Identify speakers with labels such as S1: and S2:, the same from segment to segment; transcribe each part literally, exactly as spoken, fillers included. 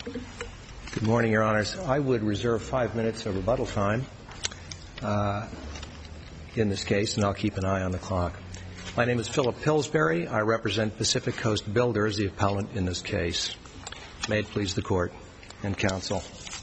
S1: Good morning, Your Honors. I would reserve five minutes of rebuttal time uh, in this case, and I'll keep an eye on the clock. My name is Philip Pillsbury. I represent Pacific Coast Builders, the appellant in this case. May it please the Court and Counsel.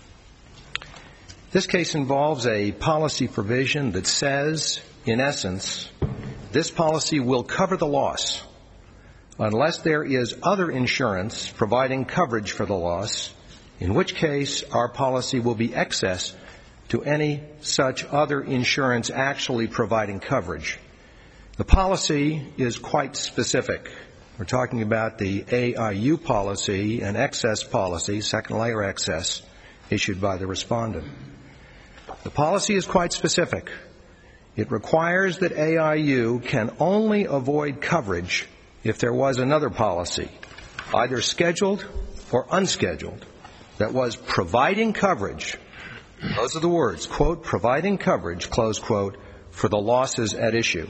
S1: This case involves a policy provision that says, in essence, this policy will cover the loss unless there is other insurance providing coverage for the loss, in which case our policy will be excess to any such other insurance actually providing coverage. The policy is quite specific. We're talking about the A I U policy, an excess policy, second layer excess, issued by the respondent. The policy is quite specific. It requires that A I U can only avoid coverage if there was another policy, either scheduled or unscheduled, that was providing coverage, those are the words, quote, providing coverage, close quote, for the losses at issue.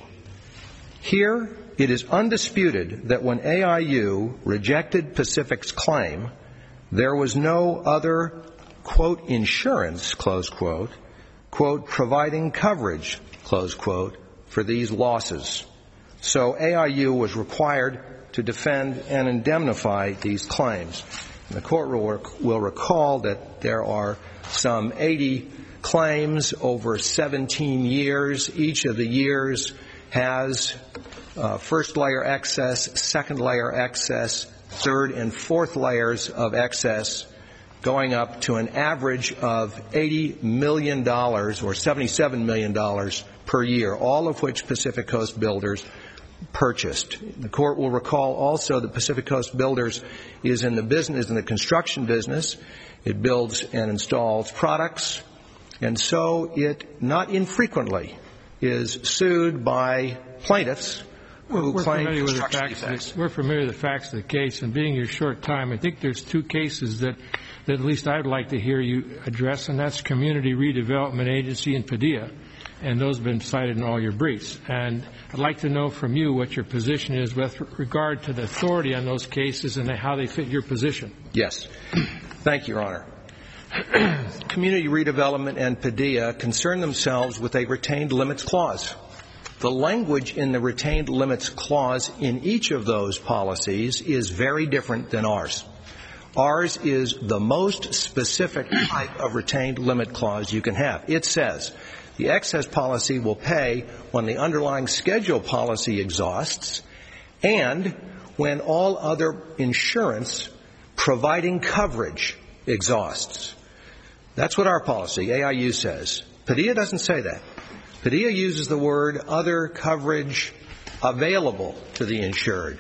S1: Here, it is undisputed that when A I U rejected Pacific's claim, there was no other, quote, insurance, close quote, quote, providing coverage, close quote, for these losses. So A I U was required to defend and indemnify these claims. And the Court will, will recall that there are some eighty claims over seventeen years. Each of the years has uh, first layer excess, second layer excess, third and fourth layers of excess, going up to an average of eighty million dollars or seventy-seven million dollars per year, all of which Pacific Coast Builders purchased. The Court will recall also that Pacific Coast Builders is in the business, in the construction business. It builds and installs products, and so it not infrequently is sued by plaintiffs who
S2: we're
S1: claim
S2: familiar
S1: construction
S2: with the facts.
S1: defects.
S2: We're familiar with the facts of the case, and being your short time, I think there's two cases that, that at least I'd like to hear you address, and that's Community Redevelopment Agency and Padilla, and those have been cited in all your briefs. And I'd like to know from you what your position is with regard to the authority on those cases and how they fit your position.
S1: Yes. Thank you, Your Honor. Community Redevelopment and Padilla concern themselves with a retained limits clause. The language in the retained limits clause in each of those policies is very different than ours. Ours is the most specific type of retained limit clause you can have. It says the excess policy will pay when the underlying schedule policy exhausts and when all other insurance providing coverage exhausts. That's what our policy, A I U, says. Padilla doesn't say that. Padilla uses the word other coverage available to the insured.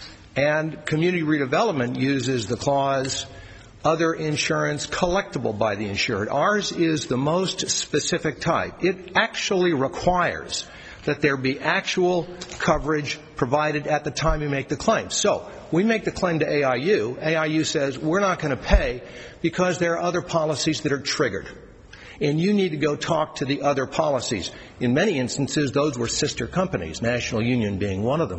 S1: And Community Redevelopment uses the clause other insurance collectible by the insured. Ours is the most specific type. It actually requires that there be actual coverage provided at the time you make the claim. So we make the claim to A I U. A I U says we're not going to pay because there are other policies that are triggered. And you need to go talk to the other policies. In many instances, those were sister companies, National Union being one of them.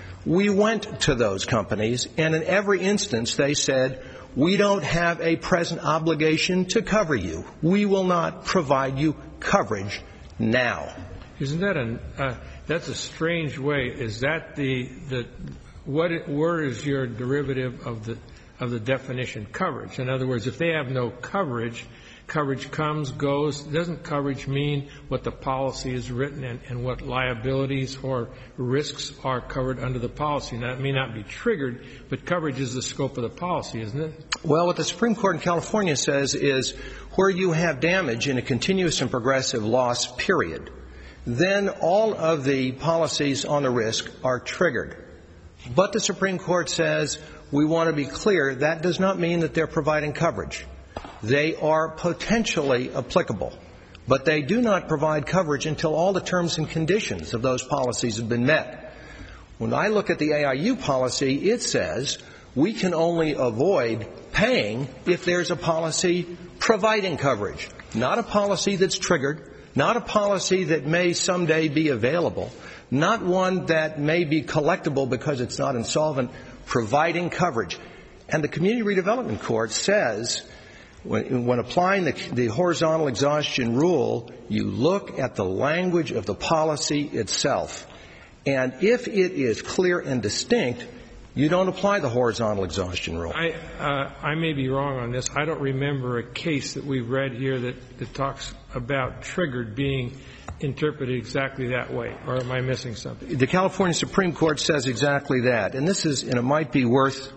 S1: We went to those companies, and in every instance they said, we don't have a present obligation to cover you. We will not provide you coverage now.
S2: Isn't that a uh, that's a strange way? Is that the the what? Where is your derivative of the of the definition coverage? In other words, if they have no coverage, coverage comes, goes. Doesn't coverage mean what the policy is written and, and what liabilities or risks are covered under the policy? Now, it may not be triggered, but coverage is the scope of the policy, isn't it?
S1: Well, what the Supreme Court in California says is where you have damage in a continuous and progressive loss period, then all of the policies on the risk are triggered. But the Supreme Court says we want to be clear that does not mean that they're providing coverage. They are potentially applicable, but they do not provide coverage until all the terms and conditions of those policies have been met. When I look at the A I U policy, it says we can only avoid paying if there's a policy providing coverage, not a policy that's triggered, not a policy that may someday be available, not one that may be collectible because it's not insolvent, providing coverage. And the Community Redevelopment Court says when, when applying the, the horizontal exhaustion rule, you look at the language of the policy itself. And if it is clear and distinct, you don't apply the horizontal exhaustion rule.
S2: I, uh, I may be wrong on this. I don't remember a case that we've read here that, that talks about triggered being interpreted exactly that way. Or am I missing something?
S1: The California Supreme Court says exactly that. And this is, and it might be worth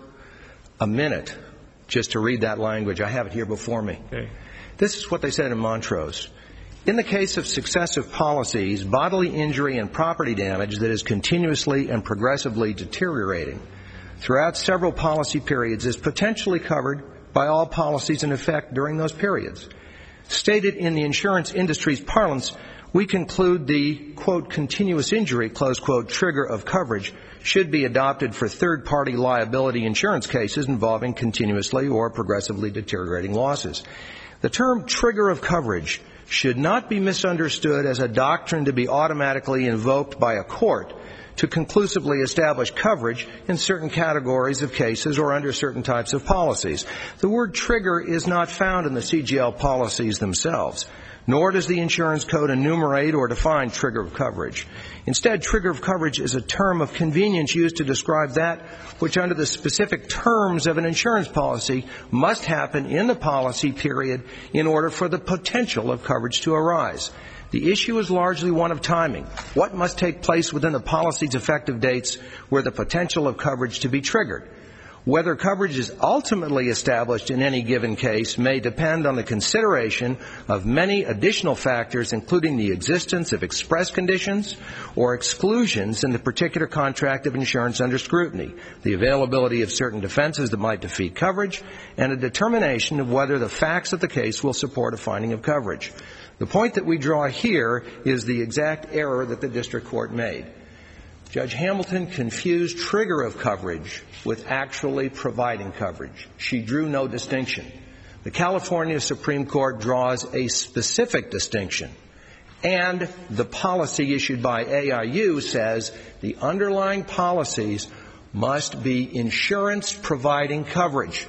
S1: a minute just to read that language. I have it here before me.
S2: Okay.
S1: This is what they said in Montrose. In the case of successive policies, bodily injury and property damage that is continuously and progressively deteriorating throughout several policy periods is potentially covered by all policies in effect during those periods. Stated in the insurance industry's parlance, we conclude the, quote, continuous injury, close quote, trigger of coverage should be adopted for third-party liability insurance cases involving continuously or progressively deteriorating losses. The term trigger of coverage should not be misunderstood as a doctrine to be automatically invoked by a court to conclusively establish coverage in certain categories of cases or under certain types of policies. The word trigger is not found in the C G L policies themselves, nor does the insurance code enumerate or define trigger of coverage. Instead, trigger of coverage is a term of convenience used to describe that which under the specific terms of an insurance policy must happen in the policy period in order for the potential of coverage to arise. The issue is largely one of timing. What must take place within the policy's effective dates where the potential of coverage to be triggered? Whether coverage is ultimately established in any given case may depend on the consideration of many additional factors, including the existence of express conditions or exclusions in the particular contract of insurance under scrutiny, the availability of certain defenses that might defeat coverage, and a determination of whether the facts of the case will support a finding of coverage. The point that we draw here is the exact error that the district court made. Judge Hamilton confused trigger of coverage with actually providing coverage. She drew no distinction. The California Supreme Court draws a specific distinction, and the policy issued by A I U says the underlying policies must be insurance providing coverage.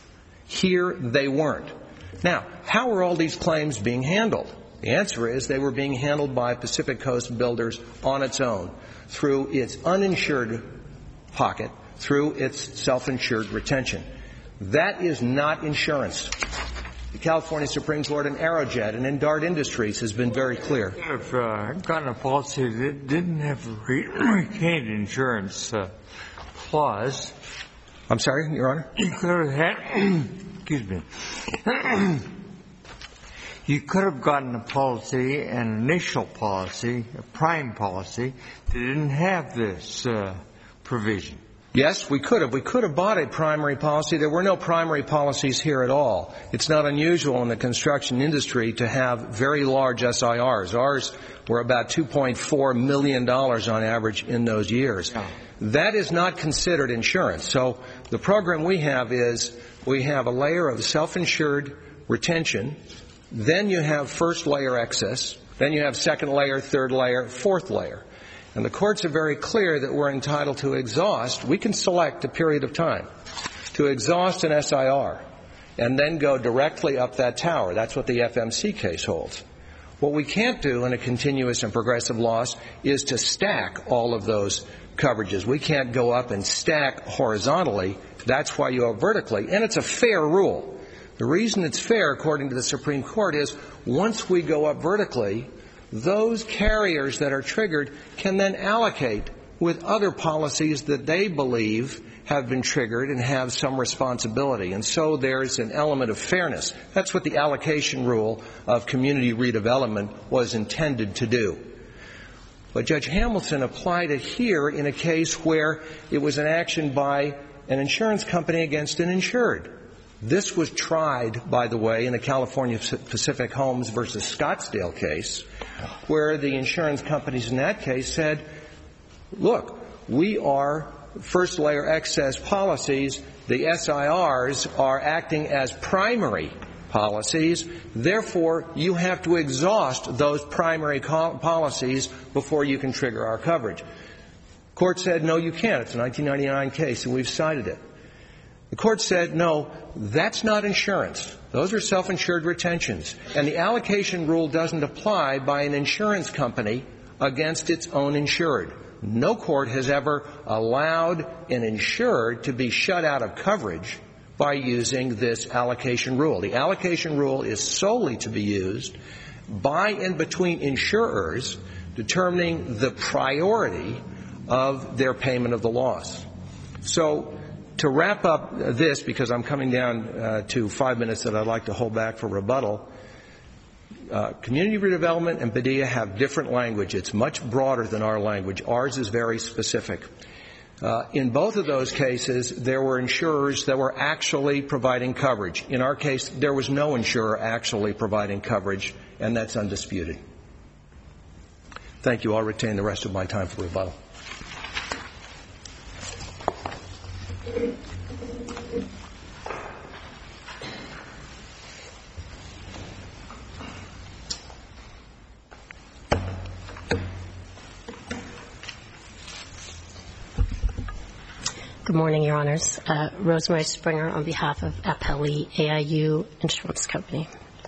S1: Here they weren't. Now, how are all these claims being handled? The answer is they were being handled by Pacific Coast Builders on its own, through its uninsured pocket, through its self-insured retention. That is not insurance. The California Supreme Court in Aerojet and in Dart Industries has been very clear.
S3: If uh, gotten a policy that didn't have a retained insurance uh, clause.
S1: I'm sorry, Your Honor?
S3: You could have had, excuse me. You could have gotten a policy, an initial policy, a prime policy, that didn't have this uh, provision.
S1: Yes, we could have. We could have bought a primary policy. There were no primary policies here at all. It's not unusual in the construction industry to have very large S I Rs. Ours were about two point four million dollars on average in those years.
S3: Yeah.
S1: That is not considered insurance. So the program we have is we have a layer of self-insured retention. Then you have first layer excess. Then you have second layer, third layer, fourth layer. And the courts are very clear that we're entitled to exhaust. We can select a period of time to exhaust an S I R and then go directly up that tower. That's what the F M C case holds. What we can't do in a continuous and progressive loss is to stack all of those coverages. We can't go up and stack horizontally. That's why you go vertically. And it's a fair rule. The reason it's fair, according to the Supreme Court, is once we go up vertically, those carriers that are triggered can then allocate with other policies that they believe have been triggered and have some responsibility. And so there's an element of fairness. That's what the allocation rule of community redevelopment was intended to do. But Judge Hamilton applied it here in a case where it was an action by an insurance company against an insured. This was tried, by the way, in the California Pacific Homes versus Scottsdale case, where the insurance companies in that case said, look, we are first layer excess policies. The S I Rs are acting as primary policies. Therefore, you have to exhaust those primary policies before you can trigger our coverage. Court said, no, you can't. It's a nineteen ninety-nine case, and we've cited it. The court said, no, that's not insurance. Those are self-insured retentions. And the allocation rule doesn't apply by an insurance company against its own insured. No court has ever allowed an insured to be shut out of coverage by using this allocation rule. The allocation rule is solely to be used by and between insurers determining the priority of their payment of the loss. So to wrap up this, because I'm coming down uh, to five minutes that I'd like to hold back for rebuttal, uh, community redevelopment and Padilla have different language. It's much broader than our language. Ours is very specific. Uh, in both of those cases, there were insurers that were actually providing coverage. In our case, there was no insurer actually providing coverage, and that's undisputed. Thank you. I'll retain the rest of my time for rebuttal.
S4: Good morning, Your Honors. Uh, Rosemary Springer on behalf of Appellee A I U Insurance Company.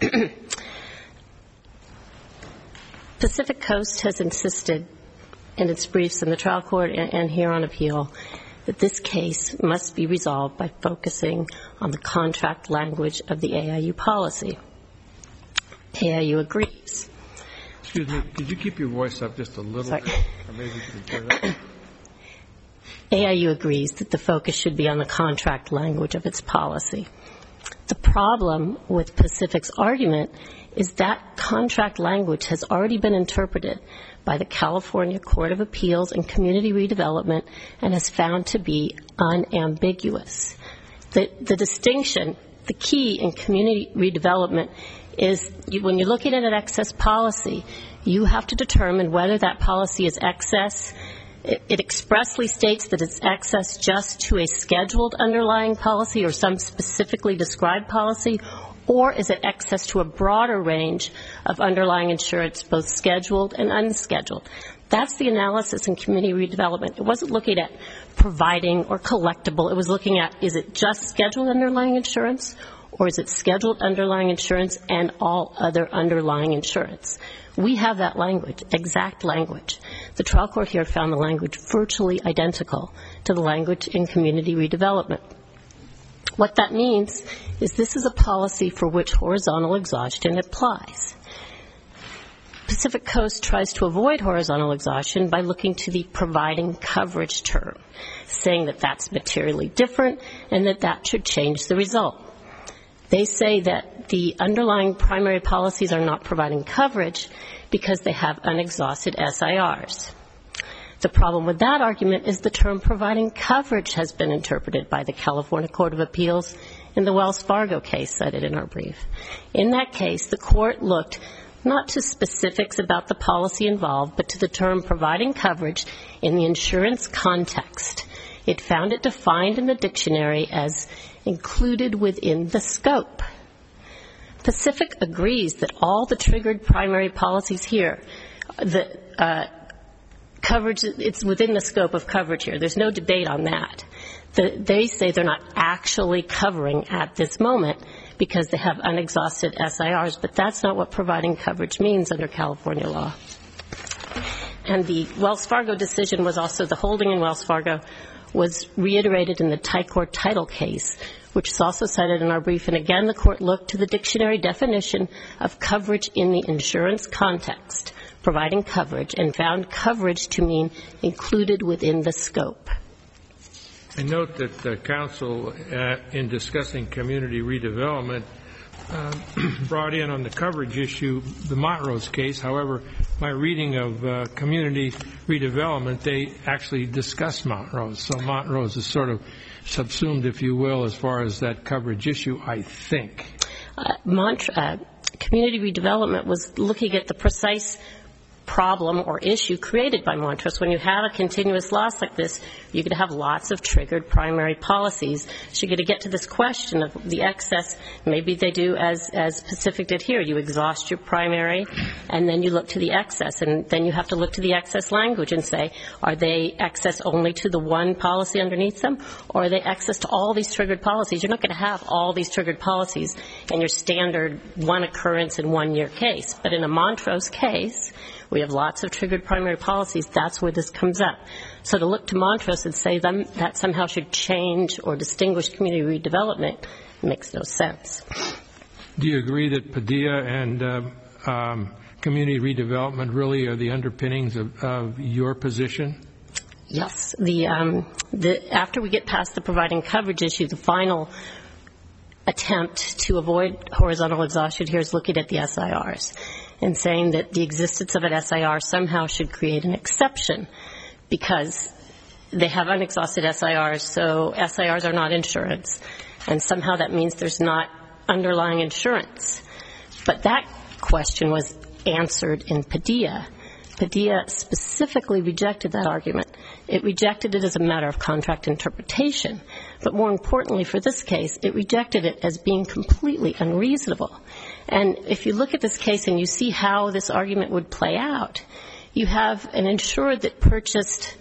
S4: Pacific Coast has insisted in its briefs in the trial court and, and here on appeal that this case must be resolved by focusing on the contract language of the A I U policy. A I U agrees.
S2: Excuse me, could you keep your voice up just a little
S4: Sorry.
S2: bit? Or maybe you could turn it up.
S4: A I U agrees that the focus should be on the contract language of its policy. The problem with Pacific's argument is that contract language has already been interpreted by the California Court of Appeals and Community Redevelopment and has found to be unambiguous. The, the distinction, the key in community redevelopment is you, when you're looking at an excess policy, you have to determine whether that policy is excess. It, it expressly states that it's excess just to a scheduled underlying policy or some specifically described policy, or is it excess to a broader range of underlying insurance, both scheduled and unscheduled? That's the analysis in community redevelopment. It wasn't looking at providing or collectible. It was looking at, is it just scheduled underlying insurance, or is it scheduled underlying insurance and all other underlying insurance? We have that language, exact language. The trial court here found the language virtually identical to the language in community redevelopment. What that means is this is a policy for which horizontal exhaustion applies. Pacific Coast tries to avoid horizontal exhaustion by looking to the providing coverage term, saying that that's materially different and that that should change the result. They say that the underlying primary policies are not providing coverage because they have unexhausted S I Rs. The problem with that argument is the term providing coverage has been interpreted by the California Court of Appeals in the Wells Fargo case cited in our brief. In that case, the court looked not to specifics about the policy involved, but to the term providing coverage in the insurance context. It found it defined in the dictionary as included within the scope. Pacific agrees that all the triggered primary policies here, the uh, coverage, it's within the scope of coverage here. There's no debate on that. The, they say they're not actually covering at this moment because they have unexhausted S I Rs, but that's not what providing coverage means under California law. And the Wells Fargo decision was also, the holding in Wells Fargo was reiterated in the Tycor title case, which is also cited in our brief. And again, the court looked to the dictionary definition of coverage in the insurance context, providing coverage, and found coverage to mean included within the scope.
S2: I note that the counsel, uh, in discussing community redevelopment, uh, brought in on the coverage issue the Montrose case. However, my reading of uh, community redevelopment, they actually discuss Montrose. So Montrose is sort of subsumed, if you will, as far as that coverage issue, I think.
S4: Uh, Mont- uh, community redevelopment was looking at the precise problem or issue created by Montrose. When you have a continuous loss like this, you're going to have lots of triggered primary policies. So you're going to get to this question of the excess. Maybe they do as, as Pacific did here. You exhaust your primary, and then you look to the excess. And then you have to look to the excess language and say, are they excess only to the one policy underneath them, or are they excess to all these triggered policies? You're not going to have all these triggered policies in your standard one occurrence in one year case. But in a Montrose case, we have lots of triggered primary policies. That's where this comes up. So to look to Montrose and say them, that somehow should change or distinguish community redevelopment makes no sense.
S2: Do you agree that Padilla and uh, um, community redevelopment really are the underpinnings of, of your position?
S4: Yes. The, um, the, after we get past the providing coverage issue, the final attempt to avoid horizontal exhaustion here is looking at the S I Rs and saying that the existence of an S I R somehow should create an exception because they have unexhausted S I Rs, so S I Rs are not insurance, and somehow that means there's not underlying insurance. But that question was answered in Padilla. Padilla specifically rejected that argument. It rejected it as a matter of contract interpretation. But more importantly for this case, it rejected it as being completely unreasonable. And if you look at this case and you see how this argument would play out, you have an insured that purchased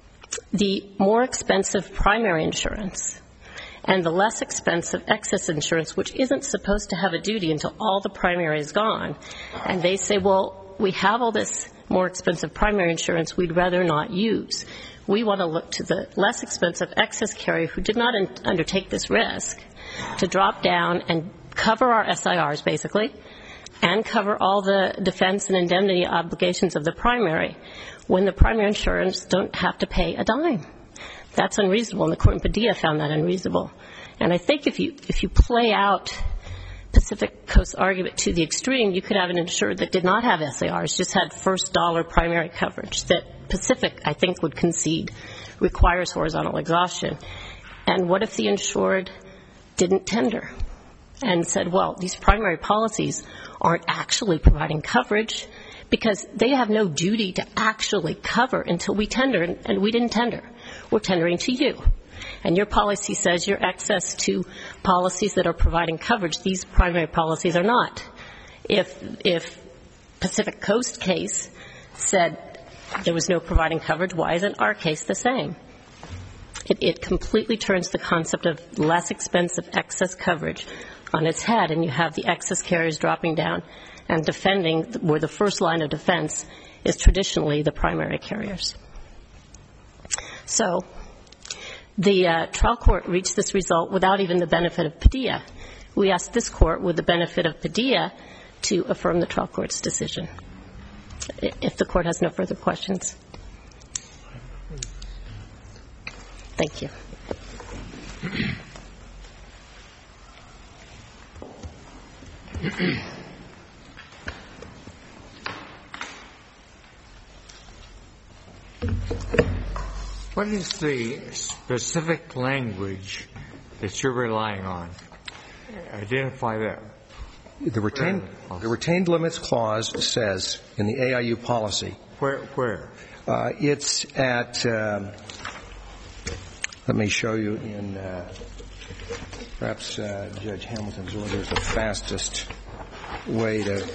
S4: the more expensive primary insurance and the less expensive excess insurance, which isn't supposed to have a duty until all the primary is gone. And they say, well, we have all this more expensive primary insurance we'd rather not use. We want to look to the less expensive excess carrier who did not in- undertake this risk to drop down and cover our S I Rs, basically, and cover all the defense and indemnity obligations of the primary when the primary insurance don't have to pay a dime. That's unreasonable, and the court in Padilla found that unreasonable. And I think if you if you play out Pacific Coast's argument to the extreme, you could have an insured that did not have S I Rs, just had first dollar primary coverage that Pacific, I think, would concede requires horizontal exhaustion. And what if the insured didn't tender and said, well, these primary policies aren't actually providing coverage because they have no duty to actually cover until we tender, and, and we didn't tender. We're tendering to you. And your policy says you're excess to policies that are providing coverage. These primary policies are not. If, if Pacific Coast case said there was no providing coverage, why isn't our case the same? It, it completely turns the concept of less expensive excess coverage on its head, and you have the excess carriers dropping down and defending where the first line of defense is traditionally the primary carriers. So the uh, trial court reached this result without even the benefit of Padilla. We asked this court, with the benefit of Padilla, to affirm the trial court's decision. If the court has no further questions. Thank you.
S3: What is the specific language that you're relying on? Identify that.
S1: The retained, the retained limits clause says in the A I U policy.
S3: Where? Where?
S1: Uh, it's at, um, let me show you in, uh, perhaps uh, Judge Hamilton's order is the fastest way to,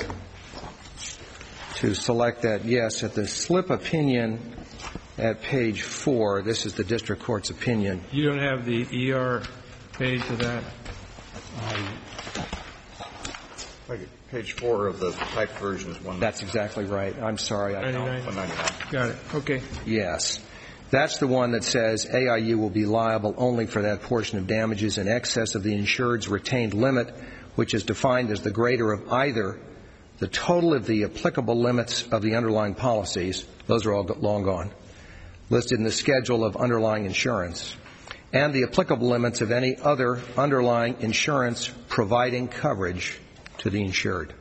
S1: to select that. Yes, at the slip opinion at page four, this is the district court's opinion.
S2: You don't have the E R page of that?
S1: Um,
S5: Page four of the typed version is one.
S1: That's exactly right. I'm sorry. I
S2: ninety-nine.
S5: one ninety-nine.
S2: Got it. Okay.
S1: Yes. That's the one that says A I U will be liable only for that portion of damages in excess of the insured's retained limit, which is defined as the greater of either the total of the applicable limits of the underlying policies, those are all long gone, listed in the schedule of underlying insurance, and the applicable limits of any other underlying insurance providing coverage to the insured.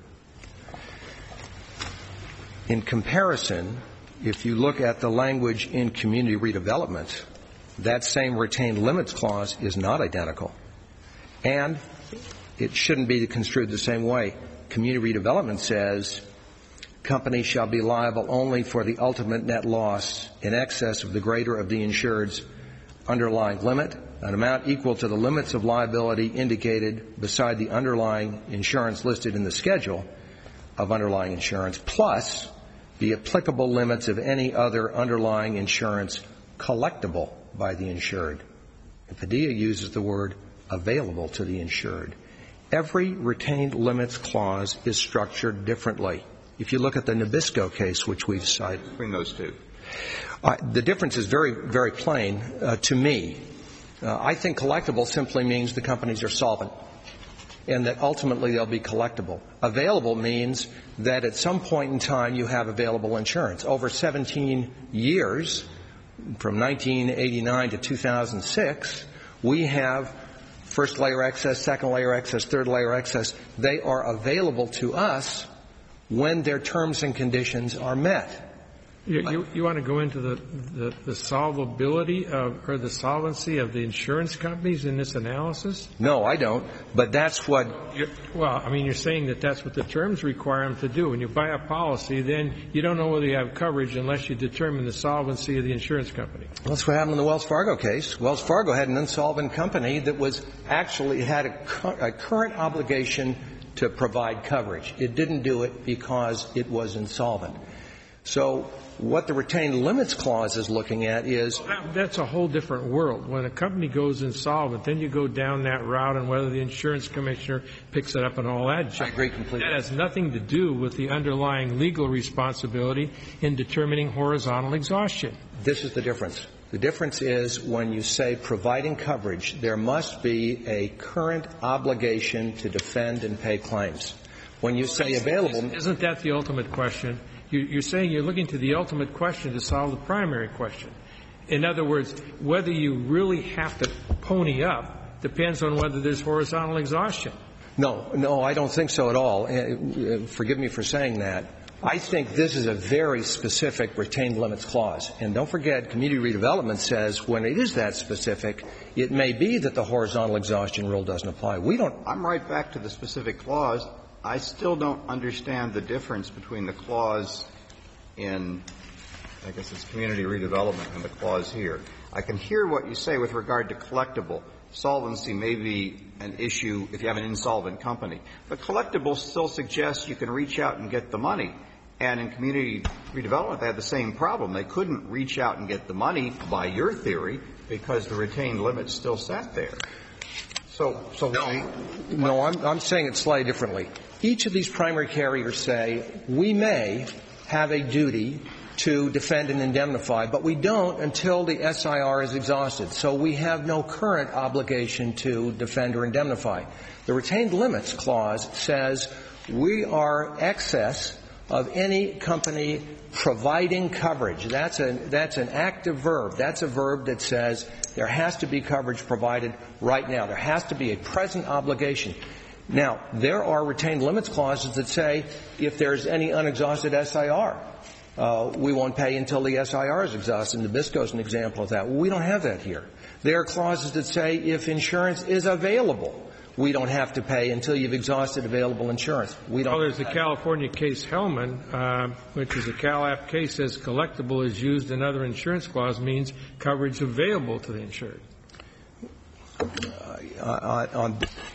S1: In comparison, if you look at the language in community redevelopment, that same retained limits clause is not identical. And it shouldn't be construed the same way. Community redevelopment says company shall be liable only for the ultimate net loss in excess of the greater of the insured's underlying limit, an amount equal to the limits of liability indicated beside the underlying insurance listed in the schedule of underlying insurance, plus the applicable limits of any other underlying insurance collectible by the insured. And Padilla uses the word available to the insured. Every retained limits clause is structured differently. If you look at the Nabisco case, which we've cited.
S5: Between those two.
S1: Uh, the difference is very, very plain uh, to me. Uh, I think collectible simply means the companies are solvent and that ultimately they'll be collectible. Available means that at some point in time you have available insurance. Over seventeen years, from nineteen eighty-nine to two thousand six, we have first layer excess, second layer excess, third layer excess. They are available to us when their terms and conditions are met.
S2: You, you, you want to go into the, the, the solvability of, or the solvency of the insurance companies in this analysis?
S1: No, I don't. But that's what.
S2: You're, well, I mean, you're saying that that's what the terms require them to do. When you buy a policy, then you don't know whether you have coverage unless you determine the solvency of the insurance company.
S1: Well, that's what happened in the Wells Fargo case. Wells Fargo had an insolvent company that was actually had a, a current obligation to provide coverage. It didn't do it because it was insolvent. So what the retained limits clause is looking at is...
S2: Well, that, that's a whole different world. When a company goes insolvent, then you go down that route and whether the insurance commissioner picks it up and all that.
S1: I agree completely.
S2: That has nothing to do with the underlying legal responsibility in determining horizontal exhaustion.
S1: This is the difference. The difference is when you say providing coverage, there must be a current obligation to defend and pay claims. When you say available...
S2: Isn't that the ultimate question? You're saying you're looking to the ultimate question to solve the primary question. In other words, whether you really have to pony up depends on whether there's horizontal exhaustion.
S1: No, no, I don't think so at all. Forgive me for saying that. I think this is a very specific retained limits clause. And don't forget, community redevelopment says when it is that specific, it may be that the horizontal exhaustion rule doesn't apply. We don't.
S5: I'm right back to the specific clause. I still don't understand the difference between the clause in, I guess it's community redevelopment, and the clause here. I can hear what you say with regard to collectible. Solvency may be an issue if you have an insolvent company. But collectible still suggests you can reach out and get the money. And in community redevelopment, they had the same problem. They couldn't reach out and get the money, by your theory, because the retained limits still sat there. So, so
S1: no, no I'm, I'm saying it slightly differently. Each of these primary carriers say we may have a duty to defend and indemnify, but we don't until the S I R is exhausted. So we have no current obligation to defend or indemnify. The retained limits clause says we are excess of any company providing coverage. That's a, that's an active verb. That's a verb that says there has to be coverage provided right now. There has to be a present obligation. Now, there are retained limits clauses that say if there's any unexhausted S I R, uh, we won't pay until the S I R is exhausted. Nabisco is an example of that. Well, we don't have that here. There are clauses that say if insurance is available, we don't have to pay until you've exhausted available insurance. We don't.
S2: Well, there's the California case Hellman, uh, which is a CalApp case, says collectible is used in other insurance clause means coverage available to the insured.
S1: Uh, on,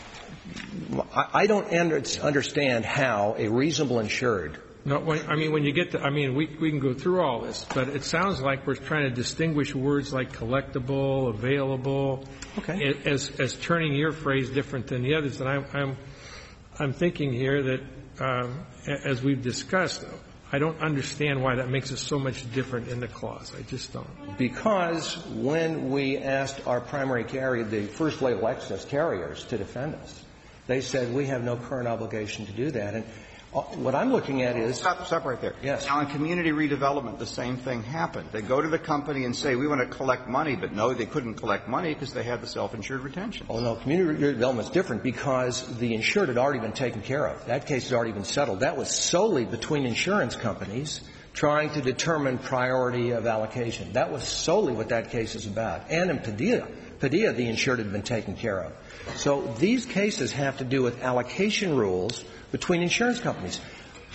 S1: I don't understand how a reasonable insured.
S2: No, when, I mean, when you get to, I mean, we, we can go through all this, but it sounds like we're trying to distinguish words like collectible, available,
S1: okay,
S2: as, as turning your phrase different than the others. And I'm, I'm, I'm thinking here that, um, as we've discussed, I don't understand why that makes it so much different in the clause. I just don't.
S1: Because when we asked our primary carrier, the first label excess carriers, to defend us, they said we have no current obligation to do that. And what I'm looking at is...
S5: Stop, stop right there.
S1: Yes.
S5: Now, in community redevelopment, the same thing happened. They go to the company and say, we want to collect money, but no, they couldn't collect money because they had the self-insured retention.
S1: Oh, no. Community redevelopment is different because the insured had already been taken care of. That case had already been settled. That was solely between insurance companies trying to determine priority of allocation. That was solely what that case is about. And in Padilla, Padilla, the insured had been taken care of. So these cases have to do with allocation rules between insurance companies.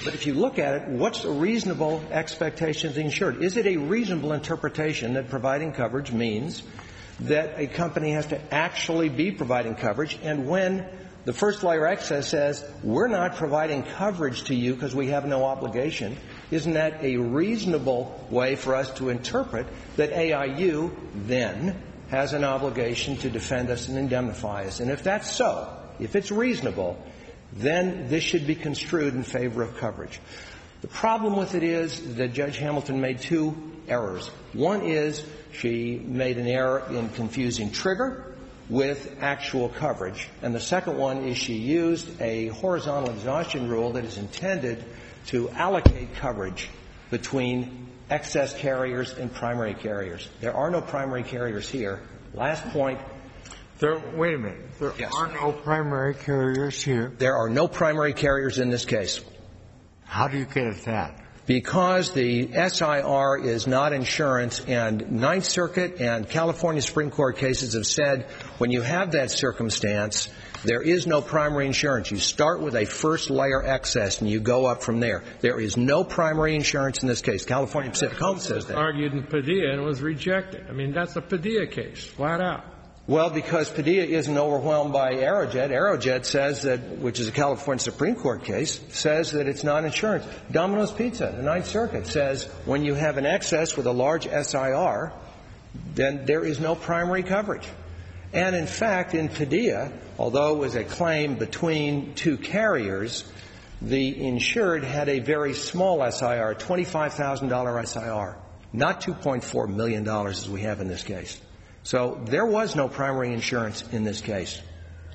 S1: But if you look at it, what's a reasonable expectation of the insured? Is it a reasonable interpretation that providing coverage means that a company has to actually be providing coverage? And when the first layer excess says, we're not providing coverage to you because we have no obligation, isn't that a reasonable way for us to interpret that A I U then has an obligation to defend us and indemnify us? And if that's so, if it's reasonable, then this should be construed in favor of coverage. The problem with it is that Judge Hamilton made two errors. One is she made an error in confusing trigger with actual coverage. And the second one is she used a horizontal exhaustion rule that is intended to allocate coverage between excess carriers and primary carriers. There are no primary carriers here. Last point.
S3: There, wait a minute. There
S1: yes.
S3: are no primary carriers here.
S1: There are no primary carriers in this case.
S3: How do you get at that?
S1: Because the S I R is not insurance, and Ninth Circuit and California Supreme Court cases have said when you have that circumstance, there is no primary insurance. You start with a first layer excess and you go up from there. There is no primary insurance in this case. California Pacific Home says that.
S2: Argued in Padilla and was rejected. I mean, that's a Padilla case, flat out.
S1: Well, because Padilla isn't overwhelmed by Aerojet. Aerojet says that, which is a California Supreme Court case, says that it's not insurance. Domino's Pizza, the Ninth Circuit, says when you have an excess with a large S I R, then there is no primary coverage. And in fact, in Padilla, although it was a claim between two carriers, the insured had a very small S I R, twenty-five thousand dollars S I R, not two point four million dollars as we have in this case. So there was no primary insurance in this case.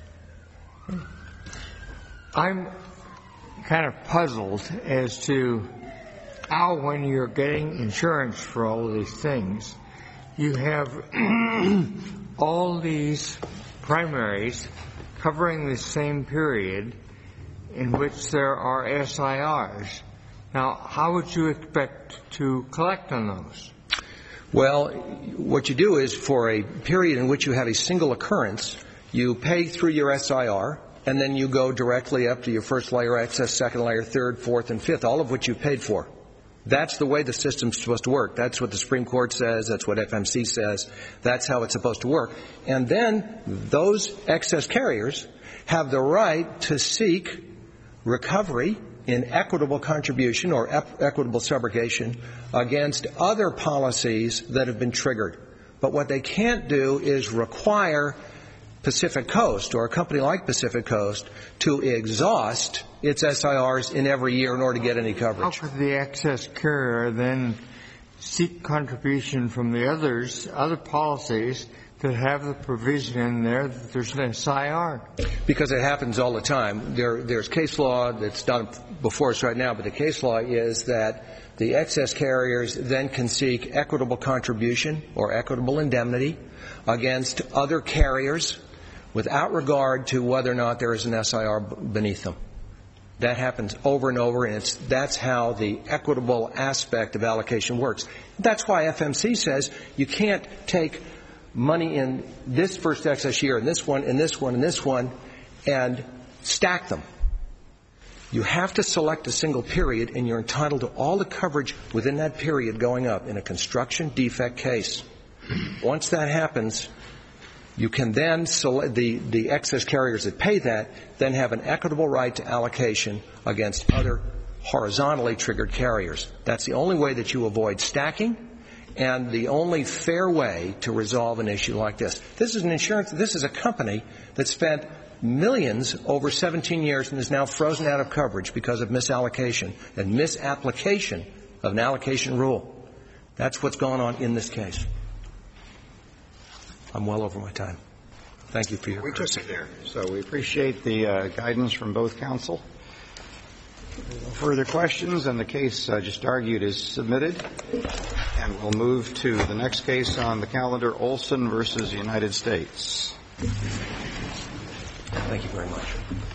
S3: I'm kind of puzzled as to how, when you're getting insurance for all of these things, you have all these primaries covering the same period in which there are S I Rs. Now, how would you expect to collect on those?
S1: Well, what you do is, for a period in which you have a single occurrence, you pay through your S I R, and then you go directly up to your first layer excess, second layer, third, fourth, and fifth, all of which you paid for. That's the way the system's supposed to work. That's what the Supreme Court says. That's what F M C says. That's how it's supposed to work. And then those excess carriers have the right to seek recovery in equitable contribution or equitable subrogation against other policies that have been triggered. But what they can't do is require Pacific Coast or a company like Pacific Coast to exhaust its S I Rs in every year in order to get any coverage.
S3: How could the excess carrier then seek contribution from the others, other policies that have the provision in there that there's an S I R?
S1: Because it happens all the time. There, there's case law that's done before us right now, but the case law is that the excess carriers then can seek equitable contribution or equitable indemnity against other carriers without regard to whether or not there is an S I R beneath them. That happens over and over, and it's, that's how the equitable aspect of allocation works. That's why F M C says you can't take money in this first excess year and this one and this one and this one and stack them. You have to select a single period, and you're entitled to all the coverage within that period going up in a construction defect case. Once that happens, you can then select the, the excess carriers that pay that, then have an equitable right to allocation against other horizontally triggered carriers. That's the only way that you avoid stacking, and the only fair way to resolve an issue like this. This is an insurance, this is a company that spent millions over seventeen years and is now frozen out of coverage because of misallocation and misapplication of an allocation rule. That's what's going on in this case. I'm well over my time. Thank you for your
S5: We took it there. So we appreciate the uh, guidance from both counsel. Further questions, and the case uh, just argued is submitted. And we'll move to the next case on the calendar, Olson versus United States.
S1: Thank you very much.